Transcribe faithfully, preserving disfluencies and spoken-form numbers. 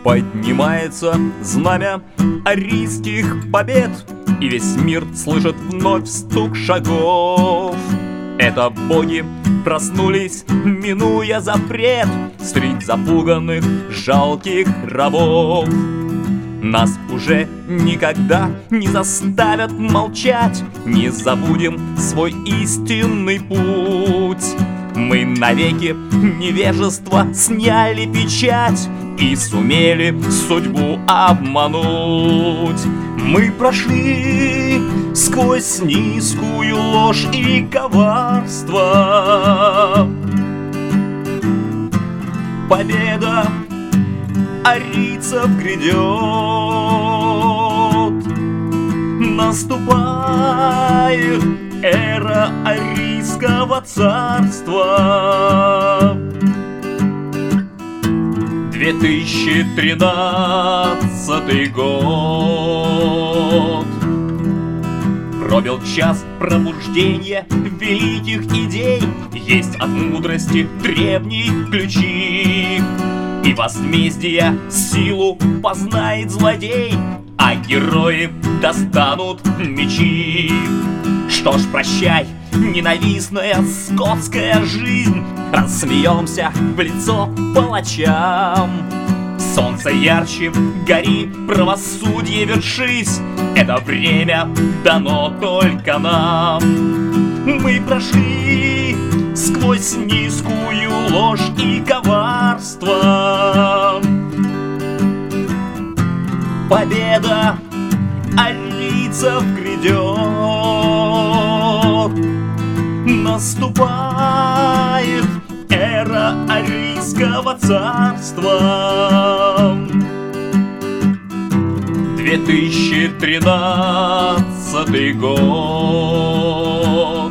Поднимается знамя арийских побед, и весь мир слышит вновь стук шагов. Это боги проснулись, минуя запрет, средь запуганных жалких рабов. Нас уже никогда не заставят молчать, не забудем свой истинный путь. Мы навеки невежество сняли печать и сумели судьбу обмануть. Мы прошли сквозь низкую ложь и коварство. Победа арийцев грядет. Наступает эра арийского царства. две тысячи тринадцатый год. Пробил час пробуждения великих идей. Есть от мудрости древние ключи, и возмездия силу познает злодей, а герои достанут мечи. Что ж, прощай, ненавистная скотская жизнь, рассмеемся в лицо палачам. Солнце ярче, гори, правосудие вершись, это время дано только нам. Мы прошли сквозь низкую ложь и коварство. Победа арийцев грядет. Наступает эра арийского царства. две тысячи тринадцатый год.